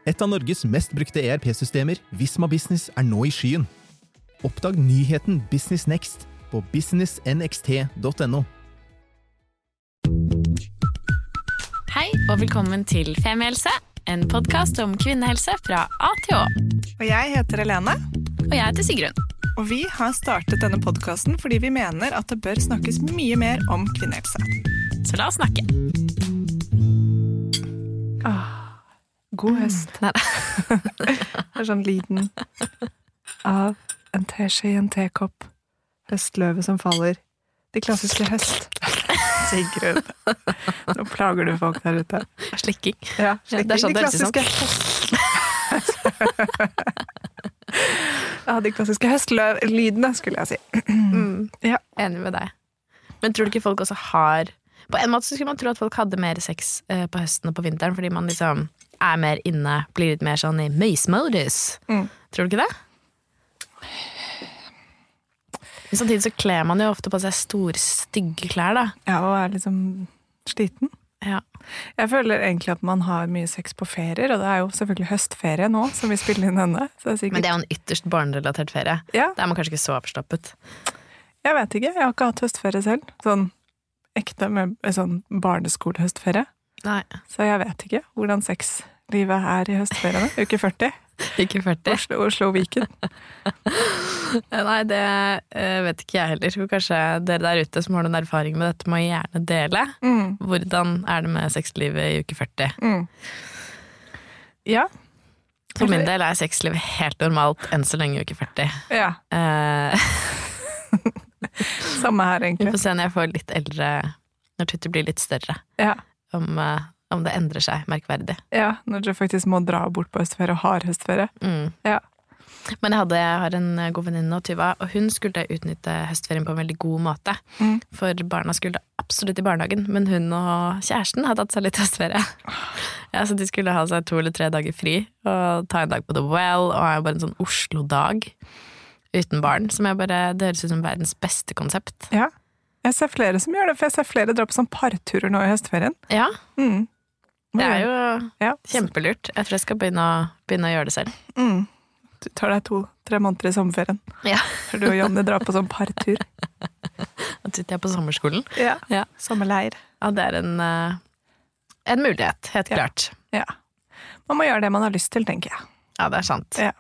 Et av Norges mest brukte ERP-systemer, Visma Business, nå I skyen. Oppdag nyheten Business Next på businessnxt.no. Hei og velkommen til Femihelse, en podcast om kvinnehelse fra A til Å. Og jeg heter Helene. Og jeg heter Sigrun. Og vi har startet denne podcasten fordi vi mener at det bør snakkes mye mer om kvinnehelse. Så la oss snakke. God høst. Det sånn lyden av en teskje I en tekopp. Høstløvet som faller. De klassiske høst. Sigrun. Nå plager du folk der ute. Slikking. Ja, slikking. Det sånn de klassiske de klassiske høstløv-lydene, skulle jeg si. Ja. Enig med deg. Men tror du ikke folk også har... På en måte så skulle man tro at folk hadde mer sex på høsten og på vinteren, fordi man liksom mer inne, blir litt mer sånn I møys-modus. Tror du ikke det? Men samtidig så kler man jo ofte på seg store, stygge klær, da. Ja, og liksom sliten. Ja. Jeg føler egentlig at man har mye sex på ferier, og det jo selvfølgelig høstferie nå, som vi spiller inn denne. Så det sikkert... Men det jo en ytterst barnerelatert ferie. Ja. Det man kanskje ikke så forstoppet. Jeg vet ikke, jeg har ikke hatt høstferie selv. Sånn ekte med sånn barneskolehøstferie. Nei. Så jeg vet ikke hvordan sexlivet I høstferiene. Uke 40. Uke 40. Oslo Viken. Nei, det vet ikke jeg heller. Kanskje dere der ute som har noen erfaring med dette må gjerne dele. Hvordan det med sexlivet I uke 40? Ja. For min del sexlivet helt normalt enn så lenge I uke 40. Ja. Samme her egentlig. Vi får se når jeg får litt eldre, når Twitter blir litt større. Ja. Om det endrer seg merkverdig. Ja, når du faktisk må dra bort på høstferie og har høstferie. Ja. Men jeg har en god venninne, Tuva, og hun skulle utnytte høstferien på en veldig god måte. For barna skulle absolutt I barnehagen, men hun og kjæresten hadde tatt seg litt høstferie. Ja, så de skulle ha seg 2 eller 3 dager fri, og ta en dag på The Well, og bare en sånn Oslo-dag uten barn, som det høres ut som verdens beste konsept. Ja, jeg ser flere som gjør det, for jeg ser flere dra på sånn parturer nå I høstferien. Ja, det jo kjempelurt. Jeg tror jeg skal begynne å gjøre det selv. Du tar deg 2-3 måneder I sommerferien. Ja. For du og Jonny drar på sånn partur. Da sitter jeg på sommerskolen. Ja. Sommerleir. Ja, det en mulighet, helt klart. Ja. Man må gjøre det man har lyst til, tenker jeg. Ja, det sant. Ja.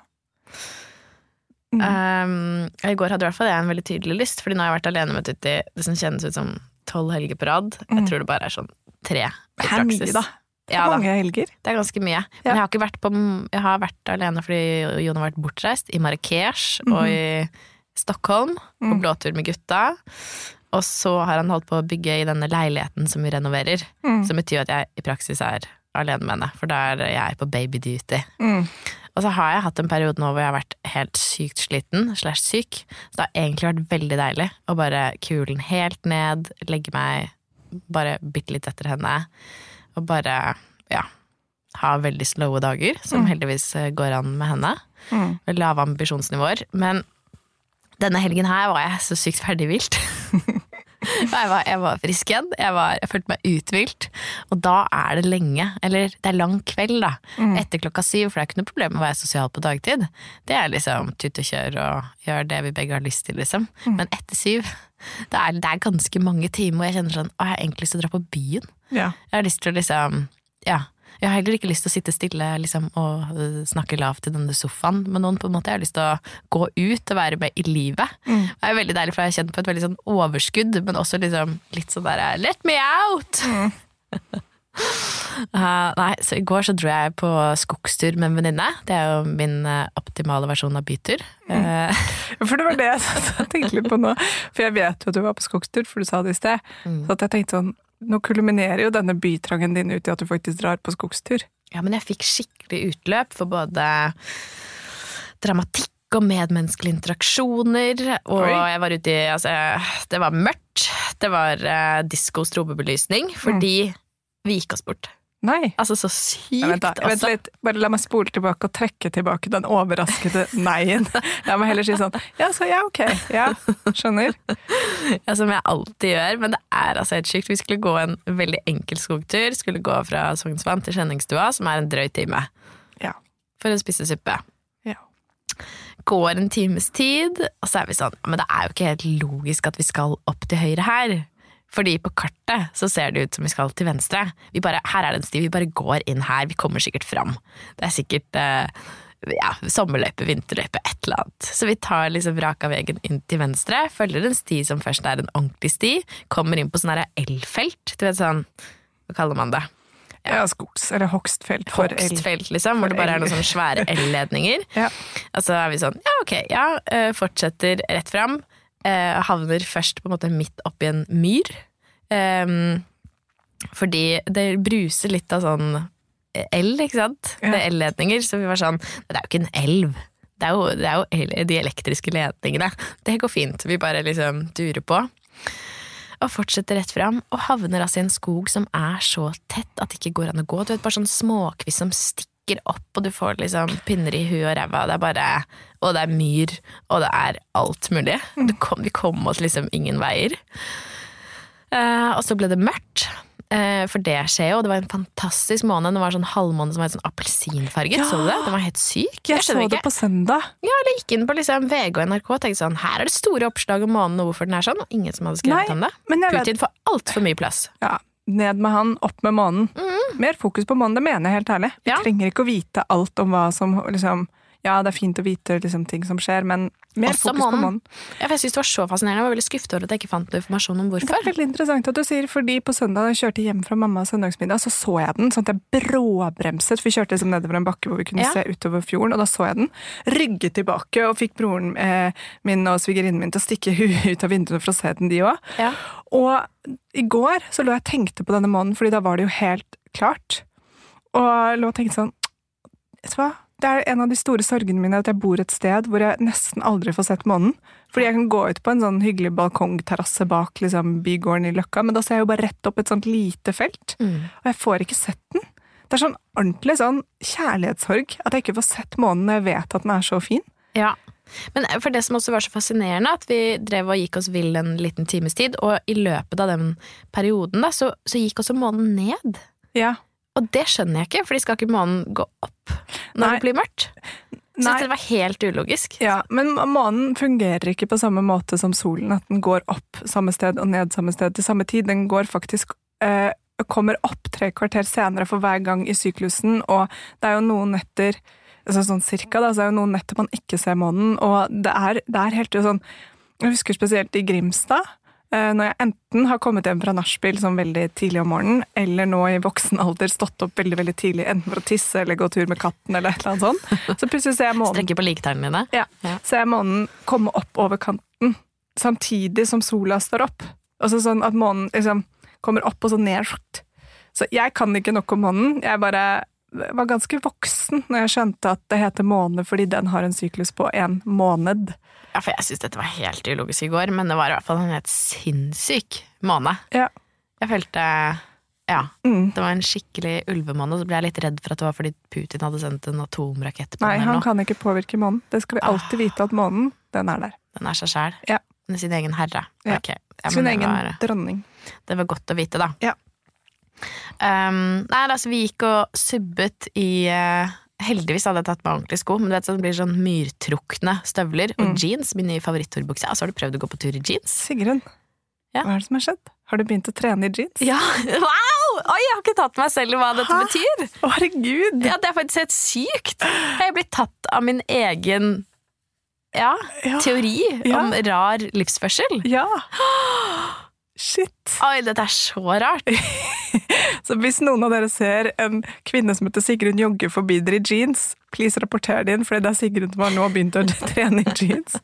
I går hadde I hvert fall jeg en veldig tydelig lyst, fordi nå har jeg vært alene med Tutti, det som kjennes ut som 12 helger på rad. Jeg tror det bare sånn 3 I praksis. Mye da. Ja, mange helger. Det ganske mye. Men jeg har ikke vært jeg har vært alene fordi Jon har vært bortreist I Marrakesh og I Stockholm på blåtur med gutta. Og så har han holdt på å bygge I denne leiligheten som vi renoverer, som betyr at jeg I praksis alene med henne, for da jeg på baby duty. Og så har jeg hatt en periode nå hvor jeg har vært helt sykt sliten, /syk, så det har egentlig vært veldig deilig å bare kulen helt ned, legge meg bare bitte litt etter henne, og bare, ha veldig slowe dager, som heldigvis går an med henne, med lave ambisjonsnivåer, men denne helgen her var jeg så sykt ferdig vilt. Jeg var frisk igjen, jeg følte meg uthvilt, og da det lenge, eller det lang kveld da, etter 7:00, for det ikke noe problem med å være sosial på dagtid. Det liksom tutt og kjør og gjøre det vi begge har lyst til, liksom. Men etter 7, det ganske mange timer, og jeg kjenner sånn, jeg har egentlig lyst til å dra på byen. Ja. Jeg har lyst til å liksom, jeg har heller ikke lyst til å sitte stille liksom, og snakke lavt I denne sofaen med noen på en måte. Jeg har lyst til å gå ut og være med I livet. Det veldig deilig, for jeg har kjent på et veldig sånn overskudd, men også liksom, litt sånn der, let me out! Nei, så I går så dro jeg på skogstur med en venninne. Det jo min optimale versjon av bytur. For det var det jeg tenkte litt på nå. For jeg vet jo at du var på skogstur, for du sa det I sted. Så at jeg tenkte sånn, nå kulminerer jo denne bytrangen din ut I at du faktisk drar på skogstur. Ja, men jeg fikk skikkelig utløp for både dramatikk og medmenneskelige interaksjoner, og jeg var ute det var mørkt, det var disco-strobebelysning, fordi vi gikk oss bort. Nei. Altså så sykt. Vent litt, bare la meg spole tilbake og trekke tilbake den overraskede neien. Jeg må heller si sånn, ok, skjønner. Ja, som jeg alltid gjør, men det altså helt sykt. Vi skulle gå en veldig enkel skogtur, skulle gå fra Sognsvann til Skjenningstua, som en drøy time. Ja. for å spise suppe. Ja. Går en times tid, og så vi sånn, men det jo ikke helt logisk at vi skal opp til høyre her. Fordi på kartet så ser det ut som vi skal til venstre. Her det en sti, vi bare går inn her, vi kommer sikkert fram. Det sikkert sommerløype, vinterløype, et eller annet. Så vi tar liksom raka veien inn til venstre, følger en sti som først en ordentlig sti, kommer inn på sånn her elfelt, du vet sånn, hva kaller man det? Ja, skogs- eller hogstfelt for el. Hogstfelt, liksom, hvor det bare noen sånne svære el-ledninger. Ja. Og så vi sånn, fortsetter rett fram, havner først på en måte midt oppi en myr, fordi det bruser litt av sånn el, ikke sant? Ja. Det el-ledninger, så vi var sånn, det jo ikke en elv, det jo de elektriske ledningene. Det går fint, vi bare liksom durer på. Og fortsetter rett fram, og havner altså i en skog som så tett at det ikke går an å gå. Du vet, bare sånn småkviss som stikker opp, og du får liksom pinner i huet og ræva. Det bare, og det myr, og det alt mulig. Vi kom oss liksom ingen veier. Og så ble det mørkt, for det skjer jo. Det var en fantastisk måned. Det var sånn halvmåned som var sånn appelsinfarget. Så du det? Det var helt syk. Jeg så det på søndag. Ja, eller gikk inn på liksom VG og NRK og tenkte sånn, her det store oppslag om måneden og hvorfor den sånn, og ingen som hadde skrevet om det. Putin får alt for mye plass. Ja, ned med han, opp med månen. Mer fokus på månen, det mener jeg helt ærlig. Vi trenger ikke å vite alt om hva som liksom, ja, det fint å vite liksom, ting som skjer, men mer også fokus på månen. Ja, for jeg synes det var så fascinerende. Jeg var veldig skuffet over at jeg ikke fant noe informasjon om hvorfor. Det veldig interessant at du sier, fordi på søndag da jeg kjørte hjem fra mammas søndagsmiddag, så jeg den, sånn at jeg bråbremset, for vi kjørte liksom nedover en bakke hvor vi kunne se utover fjorden, og da så jeg den, rygget tilbake, og fikk broren min og svigerinnen min til å stikke huet ut av vinduet for å se den de også. Ja. Og i går så lå jeg og tenkte på denne månen, fordi da var det jo helt klart, og lå og tenkte sånn, vet du hva? Det en av de store sorgene mine at jeg bor et sted hvor jeg nesten aldri får sett månen. Fordi jeg kan gå ut på en sånn hyggelig balkongterrasse bak liksom, bygården i Løkka, men da ser jeg jo bare rett opp et sånt lite felt, og jeg får ikke sett den. Det sånn ordentlig sånn kjærlighetssorg at jeg ikke får sett månen når jeg vet at den så fin. Ja, men for det som også var så fascinerende, at vi drev og gikk oss vill en liten times tid, og i løpet av den perioden da, så gikk også månen ned. Ja. Og det skjønner jeg ikke, for de skal ikke månen gå opp når det blir mørkt. Så det var helt ulogisk. Ja, men månen fungerer ikke på samme måte som solen, at den går opp samme sted og ned samme sted til samme tid. Den går faktisk, kommer opp 3 kvarter senere for hver gang i syklusen, og det jo noen netter, altså sånn cirka da, så det jo noen netter man ikke ser månen, og det helt sånn, jeg husker spesielt i Grimstad, når jeg enten har kommet hjem fra nachspiel sånn veldig tidlig om morgenen, eller nå i voksen alder stått opp veldig, veldig tidlig, enten for å tisse eller gå tur med katten eller et eller annet sånt, så plutselig ser jeg månen strekker på liketærne dine. Ja, ser jeg månen komme opp over kanten, samtidig som sola står opp. Og sånn at månen liksom kommer opp og så ned. Så jeg kan ikke nok om månen, jeg bare var ganske voksen når jeg skjønte at det heter måne fordi den har en syklus på 1 måned. Ja, for jeg synes dette var helt ulogisk i går, men det var i hvert fall en helt sinnssyk måne. Ja. Jeg følte, det var en skikkelig ulvemåne, og så ble jeg litt redd for at det var fordi Putin hadde sendt en atomrakett på den. Nei, han kan ikke påvirke månen. Det skal vi alltid vite at månen, den der. Den seg selv. Ja. Den sin egen herre. Ja. Okay. Sin egen dronning. Det var godt å vite da. Ja. Nei, altså vi gikk og subbet i heldigvis hadde jeg tatt meg ordentlig sko, men du vet så det blir sånn myrtrukne støvler og jeans, min nye favorittordbukse. Altså har du prøvd å gå på tur i jeans? Sigrun, hva det som har skjedd? Har du begynt å trene i jeans? Ja, wow! Oi, jeg har ikke tatt meg selv i hva dette betyr. Å, herregud! Ja, det faktisk helt sykt. Jeg blitt tatt av min egen teori om rar livsførsel. Ja. Shit. Oi, dette så rart. Så hvis noen av dere ser en kvinne som heter Sigrun jogge forbi dere i jeans, please rapporter det inn, for det Sigrun som har nå begynt å trene i jeans.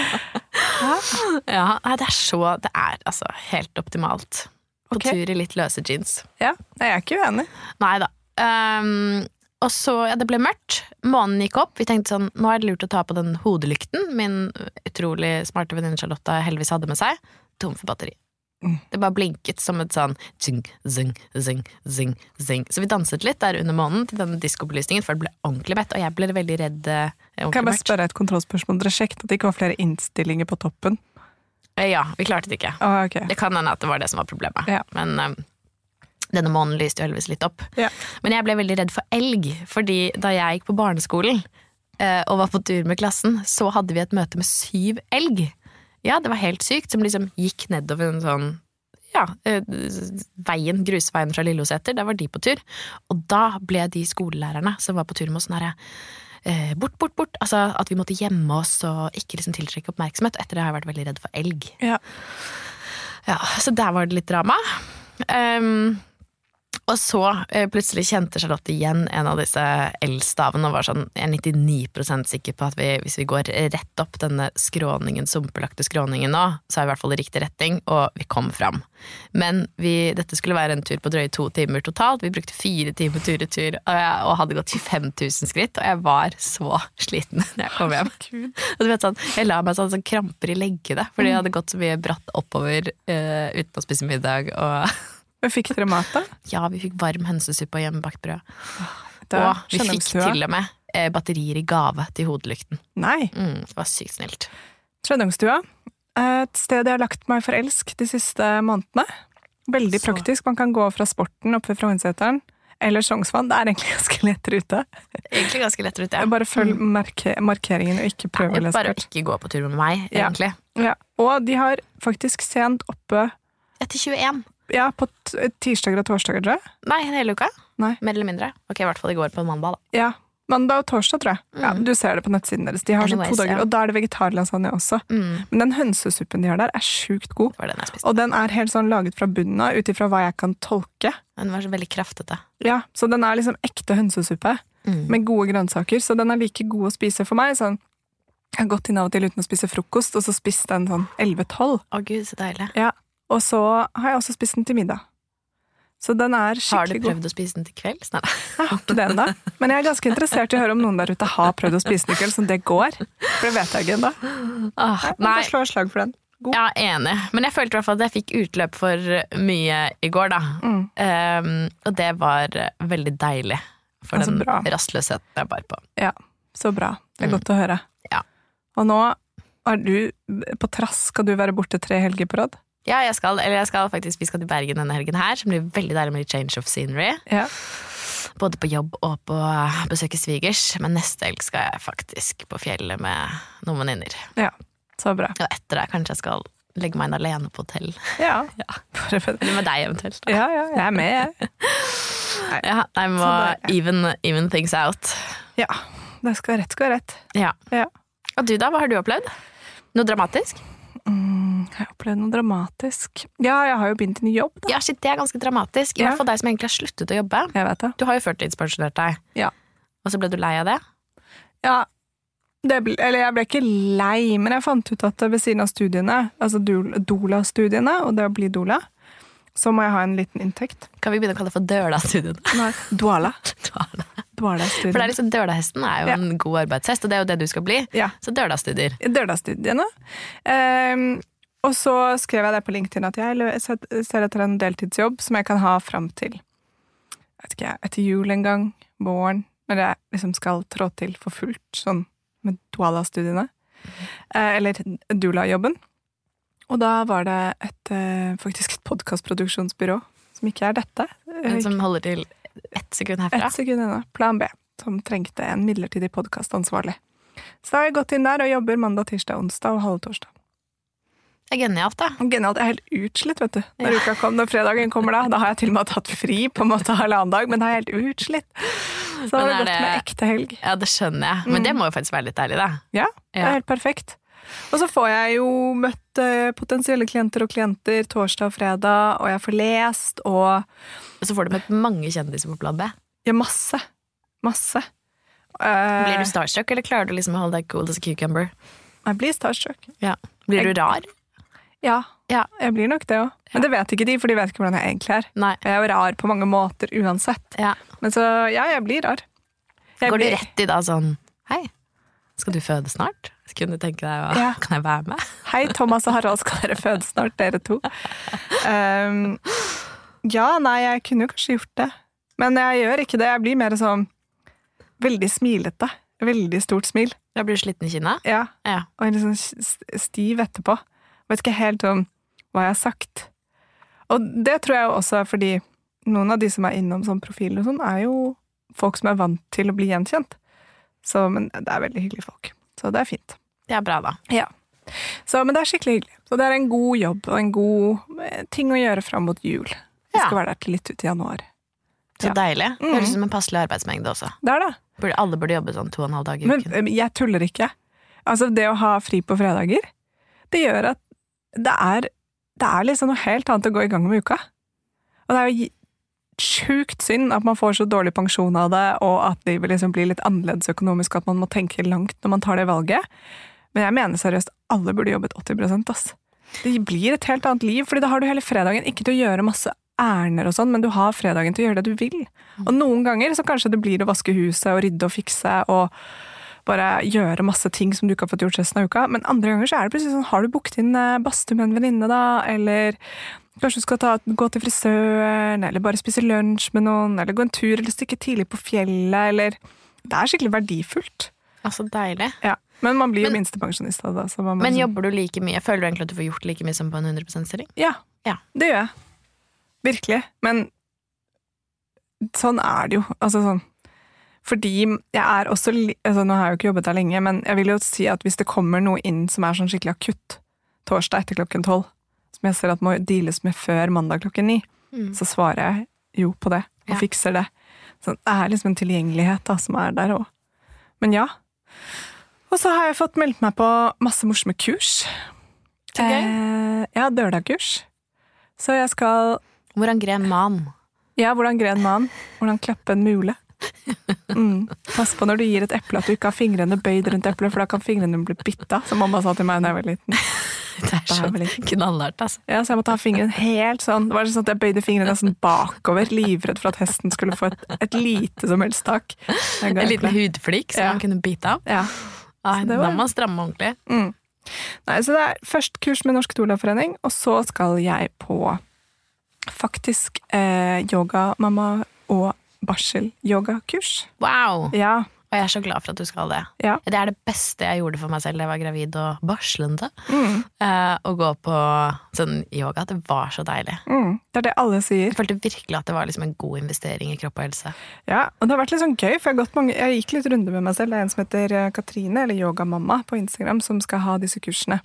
Ja, det altså helt optimalt. På tur i litt løse jeans. Ja, jeg ikke uenig. Neida. Og så, det ble mørkt. Månen gikk opp. Vi tenkte sånn, nå det lurt å ta på den hodelykten min utrolig smarte venninne Charlotte heldigvis hadde med seg. Tom for batteri. Det bare blinket som et sånn zing, zing, zing, zing, zing. Så vi danset litt der under månen til denne diskobelysningen, for det ble ordentlig mett, og jeg ble veldig redd. Kan jeg bare spørre et kontrollspørsmål? Dere sjekket at det ikke var flere innstillinger på toppen? Ja, vi klarte det ikke. Okay. Det kan hende at det var det som var problemet. Ja. Men Denne månen lyste jo heldigvis litt opp. Ja. Men jeg ble veldig redd for elg, fordi da jeg gikk på barneskolen og var på tur med klassen, så hadde vi et møte med 7 elg. Ja, det var helt sykt, som liksom gikk nedover en sånn, grusveien fra Lilleåseter, der var de på tur. Og da ble de skolelærerne som var på tur med oss sånn her, bort, altså at vi måtte gjemme oss og ikke liksom tiltrekke oppmerksomhet. Etter det har jeg vært veldig redd for elg. Ja. Ja, så der var det litt drama. Og så plutselig kjente Charlotte igjen en av disse elstavene og var sånn, jeg er 99% sikker på at hvis vi går rett opp denne skråningen, sumpelagte skråningen nå, så er vi i hvert fall i riktig retning, og vi kom fram. Men dette skulle være en tur på drøye 2 timer totalt, vi brukte 4 timer tur og hadde gått 25 000 skritt, og jeg var så sliten når jeg kom hjem. Og du vet sånn, jeg la meg sånn kramper i leggene, fordi jeg hadde gått så mye bratt oppover uten å spise middag, og... Men fikk dere mat da? Ja, vi fikk varm hønsesuppe og hjemmebakt brød. Og vi fikk til og med batterier i gave til hodelykten. Nei. Det var sykt snilt. Trøndungstua, et sted jeg har lagt meg for elsk de siste månedene. Veldig praktisk, man kan gå fra sporten oppe ved Frognerseteren, eller Sognsvann, det er egentlig ganske lett rute. Egentlig ganske lett rute, ja. Bare følg markeringen og ikke prøve å lese bare ikke gå på tur med meg, egentlig. Ja. Og de har faktisk sent oppe... Etter 21. Ja, på tirsdager og torsdager, tror jeg. Nei, hele uka. Nei. Mer eller mindre. Ok, i hvert fall i går på mandag da. Ja, mandag og torsdag, tror jeg. Ja, du ser det på nettsiden deres. De har sånn 2 dager, og da er det vegetarlasagne også. Men den hønsesuppen de har der er sjukt god. Det var den jeg spiste. Og den er helt sånn laget fra bunnen av, utifra hva jeg kan tolke. Den var så veldig kraftete. Ja, så den er liksom ekte hønsesuppe, med gode grønnsaker, så den er like god å spise for meg. Sånn, jeg har gått inn av og til uten å spise frokost, og så spiste den sånn 11-12. Å Gud, så deilig. Ja. Og så har jeg også spist den til middag. Så den er skikkelig god. Har du prøvd å spise den til kveld? Nei. Jeg har ikke det enda. Men jeg er ganske interessert i å høre om noen der ute har prøvd å spise den til kveld, som det går. For det vet jeg ikke enda. Nei. Jeg slår slag for den. God. Ja, enig. Men jeg følte i hvert fall at jeg fikk utløp for mye i går da. Og det var veldig deilig. For den rastløsheten jeg bar på. Ja, så bra. Det er godt å høre. Ja. Og nå er du på trass, skal du være borte 3 helger på råd? Ja, vi skal til Bergen denne helgen her, som blir veldig deilig med change of scenery. Ja. Både på jobb og på besøke svigers, men neste helg skal jeg faktisk på fjellet med noen venninner. Ja, så bra. Og etter det kanskje jeg skal legge meg inn alene på hotell. Ja. Eller med deg eventuelt. Da. Ja, jeg er med, jeg. Jeg må even things out. Ja, det skal være rett. Ja. Og du da, hva har du opplevd? Noe dramatisk? Jeg har opplevd noe dramatisk. Ja, jeg har jo begynt i ny jobb. Da. Ja, shit, det er ganske dramatisk. I hvert fall deg som egentlig har sluttet å jobbe. Jeg vet det. Du har jo førtidspensjonert deg. Ja. Og så ble du lei av det? Ja, jeg ble ikke lei, men jeg fant ut at ved siden av studiene, altså doula-studiene, og det å bli doula, så må jeg ha en liten inntekt. Kan vi begynne å kalle det for døla-studiene? Nei, dwala. For det er liksom dølahesten er jo en god arbeidshest, og det er jo det du skal bli. Ja. Så døla-studier. Døla-studiene. Og så skrev jeg det på LinkedIn at jeg ser etter en deltidsjobb som jeg kan ha frem til, jeg vet ikke, etter jul en gang, våren, når jeg liksom skal trå til for fullt, sånn med dwala-studiene. Eller doula-jobben. Og da var det faktisk et podcastproduksjonsbyrå, som ikke er dette. Som holder til 1 sekund herfra? 1 sekund ennå. Plan B, som trengte en midlertidig podcastansvarlig. Så da har jeg gått inn der og jobber mandag, tirsdag, onsdag og halve torsdag. Det er genialt, da. Genialt. Jeg er helt utslitt, vet du. Når fredagen kommer da har jeg til og med tatt fri på en måte halvannen dag, men da er jeg helt utslitt. Så har det gått med ekte helg. Ja, det skjønner jeg. Men det må jo faktisk være litt deilig, da. Ja, det er helt perfekt. Og så får jeg jo møtt potensielle klienter og klienter torsdag og fredag, og jeg får lest, og så får du møtt mange kjendiser på plan B? Ja, masse. Blir du starstruck, eller klarer du liksom å holde deg cool as a cucumber? Jeg blir starstruck. Ja. Blir du rar? Ja, jeg blir nok det også. Men det vet ikke de, for de vet ikke hvordan jeg egentlig er. Nei. Jeg er jo rar på mange måter uansett. Ja. Men så, jeg blir rar. Går du rett i da sånn, hei, skal du føde snart? Kunne du tenke deg, kan jeg være med? Hei, Thomas og Harald, skal dere føde snart, dere to? Jeg kunne jo kanskje gjort det. Men jeg gjør ikke det, jeg blir mer sånn veldig smilete. Veldig stort smil. Da blir du sliten i kinnet? Ja. Og en liksom stiv etterpå. Vet ikke helt om hva jeg har sagt. Og det tror jeg også er fordi noen av de som innom sånn profil og sånn, jo folk som vant til å bli gjenkjent. Så, men det veldig hyggelige folk. Så det fint. Det bra da. Ja. Så, men det skikkelig hyggelig. Så det en god jobb og en god ting å gjøre fram mot jul. Vi skal være der til litt ut i januar. Så deilig. Det høres ut som en passelig arbeidsmengde også. Det det. Alle burde jobbe sånn 2,5 dager i uken. Men jeg tuller ikke. Altså, det å ha fri på fredager, det gjør at det liksom noe helt annet å gå i gang med uka. Og det jo sjukt synd at man får så dårlig pensjon av det, og at livet liksom blir litt annerledes økonomisk, at man må tenke langt når man tar det valget. Men jeg mener seriøst, alle burde jobbet 80%, ass. Det blir et helt annet liv, fordi da har du hele fredagen ikke til å gjøre masse ærender og sånn, men du har fredagen til å gjøre det du vil. Og noen ganger så kanskje det blir å vaske huset og rydde og fikse og bare gjøre masse ting som du ikke har fått gjort resten av uka, men andre ganger så det plutselig sånn, har du booket inn badstue med en venninne da, eller kanskje du skal gå til frisøren, eller bare spise lunsj med noen, eller gå en tur, eller stikke tidlig på fjellet, eller det skikkelig verdifullt. Altså deilig. Ja, men man blir jo minstepensjonist da. Så man men jobber du like mye? Føler du egentlig at du får gjort like mye som på en 100%-stilling? Ja, det gjør jeg. Virkelig. Men sånn det jo. Altså sånn. Fordi jeg også, altså nå har jeg jo ikke jobbet der lenge, men jeg vil jo si at hvis det kommer noe inn som sånn skikkelig akutt, torsdag etter 12:00, som jeg ser at må deales med før mandag 9:00, så svarer jeg jo på det, og fikser det. Så det liksom en tilgjengelighet da, som der også. Men ja. Og så har jeg fått meldt meg på masse morsomme kurs. Så gøy. Ja, dørdagkurs. Så jeg skal... Hvordan gren man? Ja, hvordan gren man. Hvordan klappe en mule. Pass på når du gir et eple at du ikke har fingrene bøyd rundt eplet, for da kan fingrene bli bitta, som mamma sa til meg da jeg var liten. Det så knallhardt, altså. Ja, så jeg måtte ha fingeren helt sånn. Det var sånn at jeg bøyde fingrene sånn bakover, livredd for at hesten skulle få et lite som helst tak. En liten hudflik som man kunne bite av. Ja. Da må man stramme ordentlig. Nei, så det først kurs med Norsk Doula-forening, og så skal jeg på faktisk yoga, mamma og barsel-yoga-kurs. Wow! Ja. Og jeg så glad for at du skal det. Ja. Det det beste jeg gjorde for meg selv da jeg var gravid og barslende. Å gå på sånn yoga, det var så deilig. Det det alle sier. Jeg følte virkelig at det var liksom en god investering i kropp og helse. Ja, og det har vært litt sånn gøy, for jeg gikk litt runde med meg selv. Det en som heter Katrine, eller Yogamamma på Instagram, som skal ha disse kursene.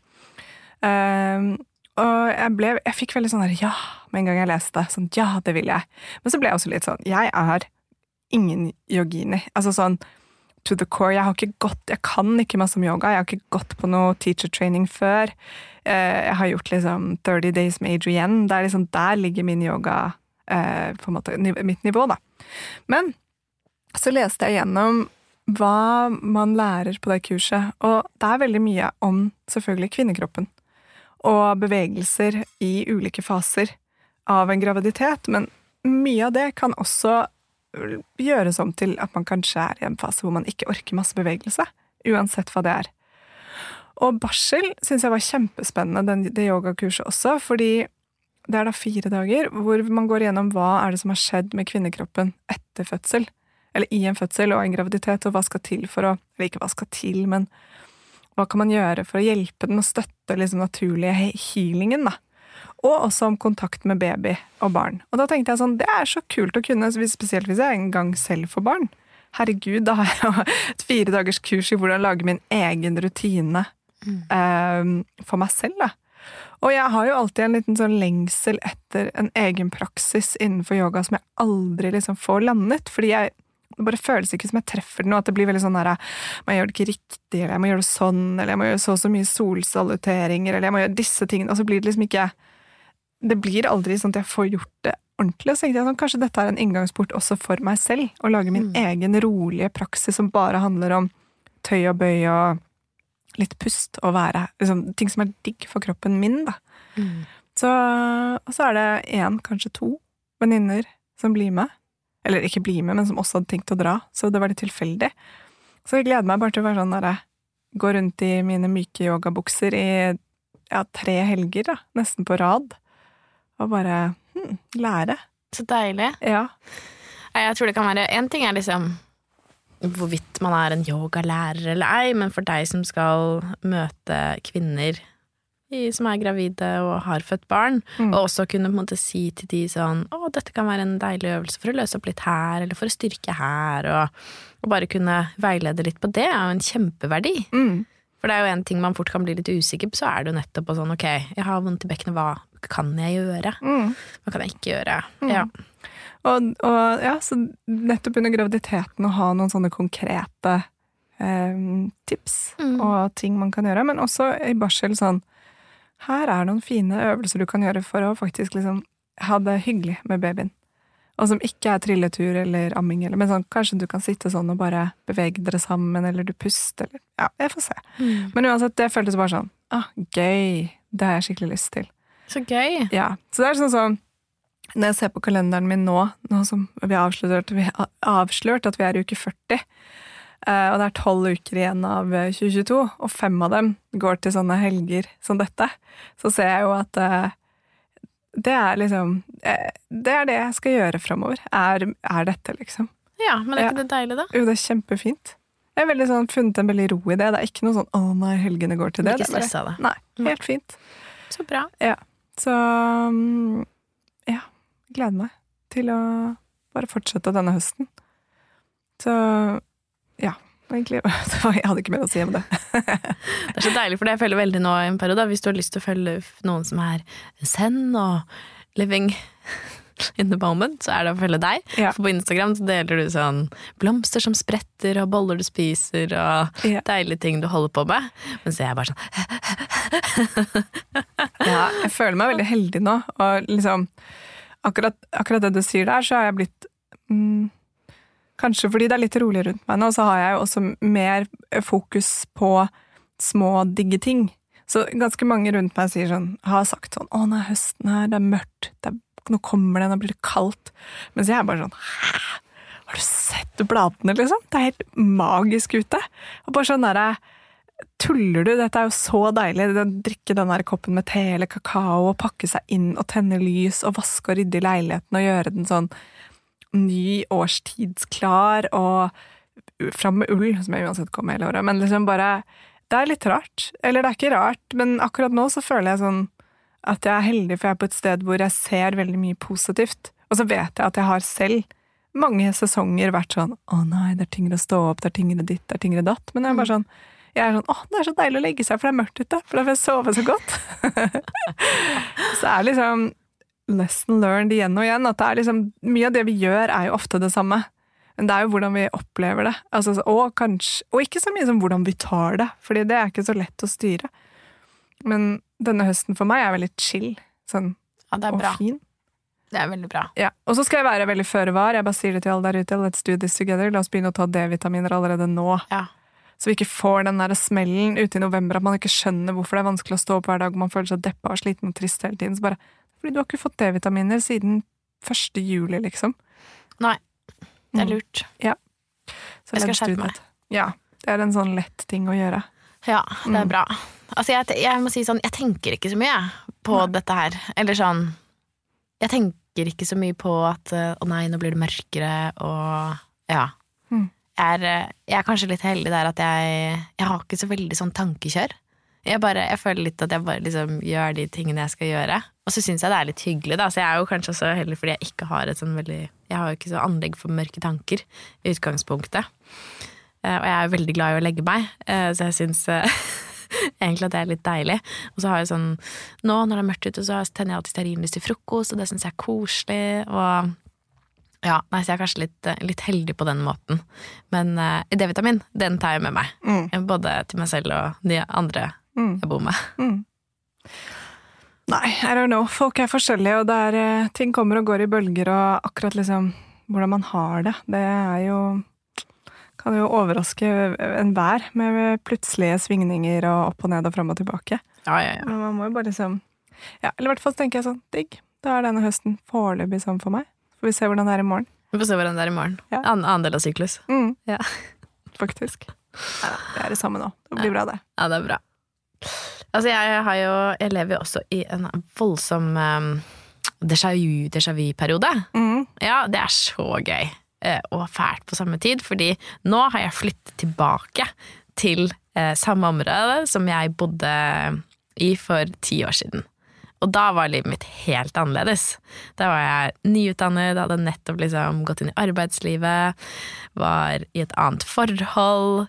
Og jeg fikk veldig sånn der, ja, med en gang jeg leste det, sånn, ja, det vil jeg. Men så ble jeg også litt sånn, jeg ingen yogini. Altså sånn, to the core, jeg kan ikke masse om yoga, jeg har ikke gått på noe teacher training før. Jeg har gjort liksom 30 Days med Adrienne, det liksom, der ligger min yoga, på en måte, mitt nivå da. Men så leste jeg gjennom hva man lærer på det kurset, og det veldig mye om selvfølgelig kvinnekroppen, og bevegelser i ulike faser av en graviditet, men mye av det kan også gjøres om til at man kanskje i en fase hvor man ikke orker masse bevegelse, uansett hva det Og barsel synes jeg var kjempespennende, det yogakurset også, fordi det da 4 dager hvor man går gjennom hva det som har skjedd med kvinnekroppen etter fødsel, eller i en fødsel og en graviditet, og hva skal til for å, eller ikke hva skal til, men hva kan man gjøre for å hjelpe den og støtte liksom naturlige healingen da. Og også om kontakt med baby og barn. Og da tenkte jeg sånn, det så kult å kunne, spesielt hvis jeg en gang selv får barn. Herregud, da har jeg jo et 4 dagers kurs i hvordan lage min egen rutine for meg selv da. Og jeg har jo alltid en liten sånn lengsel etter en egen praksis innenfor yoga som jeg aldri liksom får landet, fordi det bare føles ikke som jeg treffer det nå, at det blir veldig sånn der, man gjør det ikke riktig, eller jeg må gjøre det sånn, eller jeg må gjøre så mye solsaluteringer, eller jeg må gjøre disse tingene, og så blir det liksom ikke, det blir aldri sånn at jeg får gjort det ordentlig, og så tenkte jeg sånn, kanskje dette en inngangsport også for meg selv, å lage min egen rolige praksis som bare handler om tøy og bøy og litt pust, og være liksom, ting som digg for kroppen min da. Og så det kanskje 2 venninner som blir med, eller ikke bli med, men som også hadde tenkt å dra, så det var litt tilfeldig. Så jeg gleder meg bare til å være sånn der, gå rundt i mine myke yogabukser i 3 helger da, nesten på rad, og bare lære. Så deilig. Ja. Jeg tror det kan være, en ting liksom, hvorvidt man en yogalærer eller ei, men for deg som skal møte kvinner som gravide og har født barn, og også kunne på en måte si til de sånn, dette kan være en deilig øvelse for å løse opp litt her, eller for å styrke her, og bare kunne veilede litt på det, jo en kjempeverdi. For det jo en ting man fort kan bli litt usikker på, så det jo nettopp på sånn, ok, jeg har vondt i bekkenet, hva kan jeg gjøre? Hva kan jeg ikke gjøre? Ja. Og ja, så nettopp under graviditeten å ha noen sånne konkrete tips og ting man kan gjøre, men også i barsel sånn, her noen fine øvelser du kan gjøre for å faktisk liksom ha det hyggelig med babyen. Og som ikke trilletur eller amming, men sånn, kanskje du kan sitte sånn og bare bevege dere sammen, eller du puster, eller ja, jeg får se. Men uansett, det føltes bare sånn, gøy, det har jeg skikkelig lyst til. Så gøy. Ja, så det sånn når jeg ser på kalenderen min nå som vi har avslørt at vi i uke 40, og det 12 uker igjen av 2022, og 5 av dem går til sånne helger som dette, så ser jeg jo at det liksom, det det jeg skal gjøre fremover, dette liksom. Ja, men ikke det deilig da? Jo, det kjempefint. Jeg har veldig sånn, funnet en veldig ro i det, det ikke noe sånn, nei, helgene går til det. Ikke stressa det. Nei, helt fint. Så bra. Ja, så ja, jeg gleder meg til å bare fortsette denne høsten. Så ja, egentlig, jeg hadde ikke mer å si om det. Det så deilig, for det jeg føler veldig nå i en periode, hvis du har lyst til å følge noen som zen og living in the moment, så det å følge deg. Ja. For på Instagram så deler du sånn blomster som spretter, og boller du spiser, og deilige ting du holder på med. Men så jeg bare sånn Ja, jeg føler meg veldig heldig nå, og liksom akkurat det du sier der, så har jeg blitt kanskje fordi det litt rolig rundt meg nå, så har jeg jo også mer fokus på små digge ting. Så ganske mange rundt meg sier sånn, har sagt sånn, nei, høsten her, det mørkt, nå kommer det, nå blir det kaldt. Mens jeg bare sånn, har du sett bladene liksom? Det helt magisk ute. Og bare sånn der, tuller du? Dette jo så deilig, å drikke den der koppen med te eller kakao, og pakke seg inn og tenne lys, og vaske og rydde i leiligheten, og gjøre den sånn ny årstidsklar, og fram med ull, som jeg uansett kommer hele året, men liksom bare, det litt rart, eller det ikke rart, men akkurat nå så føler jeg sånn, at jeg heldig, for jeg på et sted hvor jeg ser veldig mye positivt, og så vet jeg at jeg har selv mange sesonger vært sånn, nei, det tyngre å stå opp, det tyngre ditt, det tyngre datt, men jeg bare sånn, jeg sånn, det så deilig å legge seg, for det mørkt ute, for da får jeg sove så godt. Så liksom lesson learned igjen og igjen, at det liksom, mye av det vi gjør jo ofte det samme, men det jo hvordan vi opplever det, altså, og ikke så mye som hvordan vi tar det, fordi det ikke så lett å styre. Men denne høsten for meg veldig chill, sånn, det og bra. fin. Det veldig bra. Ja, og så skal jeg være veldig føre var, jeg bare sier det til alle der ute, let's do this together, la oss begynne å ta D-vitaminer allerede nå. Ja. Så vi ikke får den der smellen ute i november, at man ikke skjønner hvorfor det vanskelig å stå opp hver dag, og man føler seg deppa og sliten og trist hele tiden, så bare, fordi du har ikke fått D-vitaminer siden 1. juli, liksom. Nei, det lurt. Ja. Så jeg skal skjerpe meg. Ja, det en sånn lett ting å gjøre. Ja, det bra. Altså, jeg må si sånn, jeg tenker ikke så mye på dette her. Eller sånn, jeg tenker ikke så mye på at, nei, nå blir det mørkere, og ja. Jeg kanskje litt heldig der at jeg har ikke så veldig sånn tankekjør. Jeg føler litt at jeg bare liksom gjør de tingene jeg skal gjøre. Og så synes jeg det litt hyggelig da, så jeg jo kanskje også heldig fordi jeg ikke har et sånn veldig, jeg har jo ikke så anlegg for mørke tanker i utgangspunktet. Og jeg veldig glad i å legge meg, så jeg synes egentlig at det litt deilig. Og så har jeg sånn, nå når det mørkt ute, så tenner jeg alltid stearinlys til frokost, og det synes jeg koselig, og ja, nei, så jeg kanskje litt heldig på den måten. Men D-vitamin, den tar jeg med meg. Både til meg selv og de andre jeg bor med. Nei, I don't know. Folk forskjellige, og der ting kommer og går i bølger, og akkurat liksom hvordan man har det, det jo kan jo overraske enhver med plutselige svingninger og opp og ned og frem og tilbake. Ja. Men man må jo bare liksom, ja, eller I hvert fall tenker jeg sånn, digg, da denne høsten foreløpig sånn for meg. Får vi se hvordan det i morgen. Vi får se hvordan det i morgen. Ja. Annen del av syklus. Ja. Faktisk. Ja, det det samme nå. Det blir bra det. Ja, det bra. Altså, jeg lever jo også i en voldsom déjà vu-periode. Ja, det så gøy og fælt på samme tid, fordi nå har jeg flyttet tilbake til samme område som jeg bodde for 10 år siden. Og da var livet mitt helt annerledes. Da var jeg nyutdannet, hadde nettopp liksom gått inn i arbeidslivet, var i et annet forhold,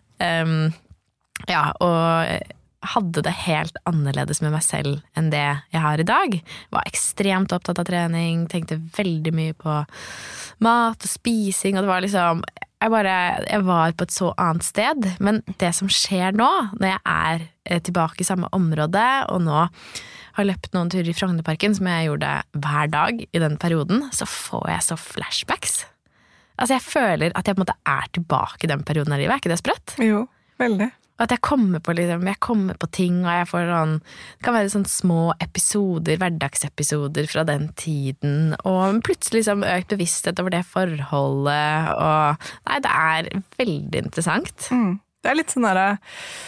og hadde det helt annerledes med meg selv enn det jeg har i dag. Var ekstremt opptatt av trening, tenkte veldig mye på mat og spising, og det var liksom, jeg var på et så annet sted, men det som skjer nå, når jeg tilbake i samme område, og nå har løpt noen turer i Frognerparken, som jeg gjorde hver dag i den perioden, så får jeg så flashbacks. Altså jeg føler at jeg på en måte tilbake i den perioden av livet, ikke det sprøtt? Jo, veldig. Og at jeg kommer på ting, og jeg får sånn, det kan være sånn små episoder, hverdagsepisoder fra den tiden, og plutselig liksom økt bevissthet over det forholdet, og nei, det veldig interessant. Det litt sånn der,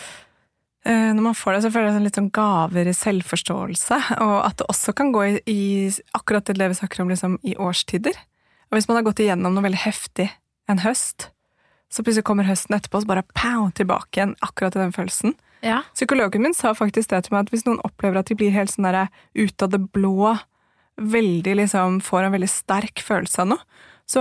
når man får det, så føler jeg litt sånn gaver i selvforståelse, og at det også kan gå i akkurat det vi snakker om liksom, i årstider. Og hvis man har gått igjennom noe veldig heftig en høst, så plutselig kommer høsten etterpå, og så bare pow, tilbake igjen akkurat i den følelsen. Ja. Psykologen min sa faktisk det til meg, at hvis noen opplever at de blir helt sånn der ut av det blå, veldig liksom, får en veldig sterk følelse av noe, så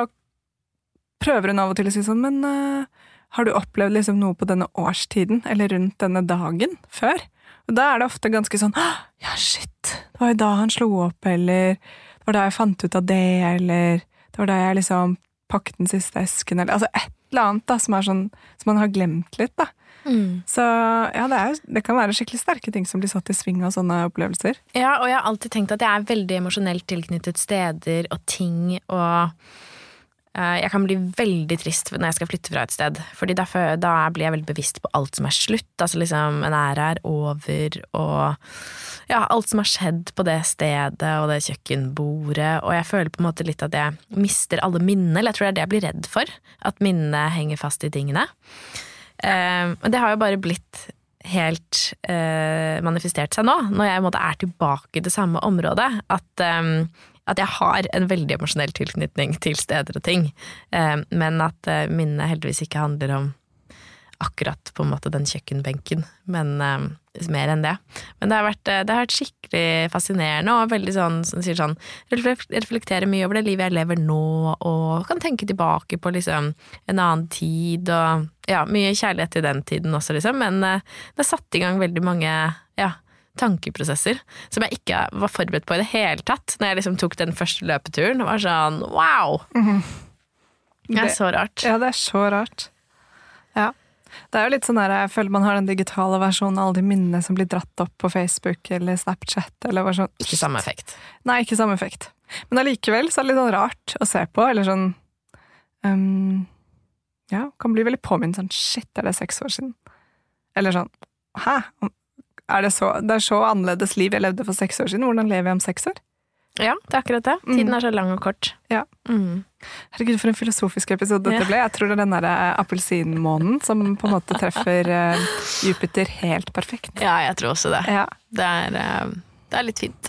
prøver hun av og til å si sånn, men har du opplevd liksom noe på denne årstiden, eller rundt denne dagen før? Og da det ofte ganske sånn, ja shit, det var jo da han slo opp, eller det var da jeg fant ut av det, eller det var da jeg liksom pakket den siste esken, eller altså et eller annet da, som sånn, som man har glemt litt da. Så ja, det kan være skikkelig sterke ting som blir satt i sving av sånne opplevelser. Ja, og jeg har alltid tenkt at jeg veldig emosjonelt tilknyttet steder og ting, og jeg kan bli veldig trist når jeg skal flytte fra et sted, fordi da blir jeg veldig bevisst på alt som slutt, altså liksom en æra over, og ja, alt som har skjedd på det stedet og det kjøkkenbordet, og jeg føler på en måte litt at jeg mister alle minnene, eller jeg tror det jeg blir redd for, at minnene henger fast i tingene. Men det har jo bare blitt helt manifestert seg nå, når jeg på en måte tilbake i det samme området, at jeg har en veldig emosjonell tilknytning til steder og ting, men at minnene heldigvis ikke handler om akkurat på en måte den kjøkkenbenken, men mer enn det. Men det har vært skikkelig fascinerende, og veldig sånn, som sier sånn, reflektere mye over det livet jeg lever nå, og kan tenke tilbake på liksom en annen tid, og ja, mye kjærlighet til den tiden også, liksom, men det satt i gang veldig mange, ja, tankeprosesser, som jeg ikke var forberedt på i det hele tatt, når jeg liksom tok den første løpeturen, det var sånn, wow! Det så rart. Ja, det så rart. Ja. Det jo litt sånn der, jeg føler man har den digitale versjonen av alle de minnene som blir dratt opp på Facebook eller Snapchat, eller bare sånn. Ikke samme effekt. Nei, ikke samme effekt. Men allikevel så det litt sånn rart å se på, eller sånn, ja, kan bli veldig påminnet sånn, shit, det 6 år siden? Eller sånn, hæ? Det så annerledes liv jeg levde for 6 år siden, hvordan lever jeg om 6 år? Ja, det akkurat det. Tiden så lang og kort. Ja. Herregud, for en filosofisk episode dette ble. Jeg tror det den der appelsinmånen som på en måte treffer Jupiter helt perfekt. Ja, jeg tror også det. Ja. Det litt fint.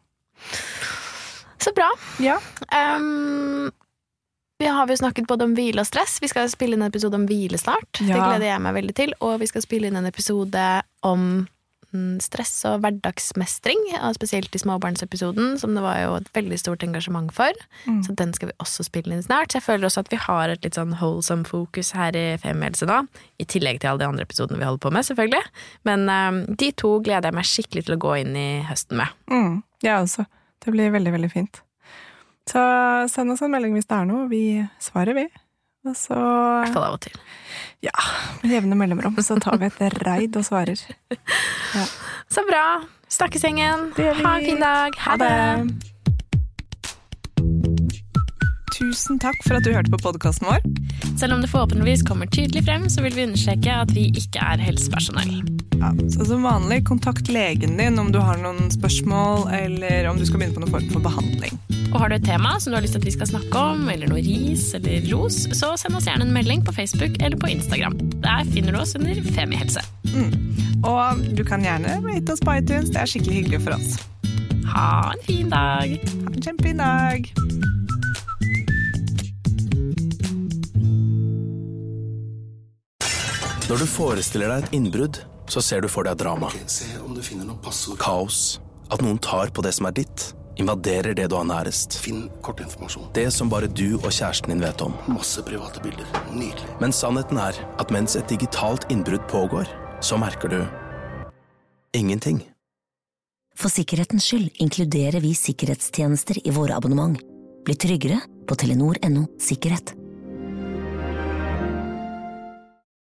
Så bra. Ja. Vi har jo snakket både om hvile og stress. Vi skal spille inn en episode om hvile snart. Ja. Det gleder jeg meg veldig til. Og vi skal spille inn en episode om stress og hverdagsmestring, og spesielt i småbarnsepisoden, som det var jo et veldig stort engasjement for. Så den skal vi også spille inn snart. Så jeg føler også at vi har et litt sånn wholesome fokus her i Femihelse nå, i tillegg til alle de andre episodene vi holder på med, selvfølgelig. Men de 2 gleder jeg meg skikkelig til å gå inn i høsten med. Ja, altså. Det blir veldig, veldig fint. Så send oss en melding hvis det noe. Vi svarer, vi. Og så... I hvert fall av og til. Ja, med jevne mellomrom, så tar vi et reid og svarer. Ja. Så bra. Snakkes gjengen. Ha en fin dag. Ha det. Tusen takk for at du hørte på podcasten vår. Selv om det forhåpentligvis kommer tydelig frem, så vil vi understreke at vi ikke helsepersonell. Ja, så som vanlig, kontakt legen din om du har noen spørsmål, eller om du skal begynne på noen form for behandling. Og har du et tema som du har lyst til at vi skal snakke om, eller noe ris eller ros, så send oss gjerne en melding på Facebook eller på Instagram. Der finner du oss under Femihelse. Og du kan gjerne rate oss på iTunes, det skikkelig hyggelig for oss. Ha en fin dag. Ha en kjempefin dag. Når du forestiller deg et innbrudd, så ser du for deg drama. Se om du finner noe passord. Kaos. At noen tar på det som er ditt. Invaderer det du har nærest. Finn kortinformasjon. Det som bare du og kjæresten din vet om. Masse private bilder. Nydelig. Men sannheten er at mens et digitalt innbrudd pågår, så merker du ingenting. For sikkerhetens skyld inkluderer vi sikkerhetstjenester i våre abonnement. Bli tryggere på Telenor.no sikkerhet.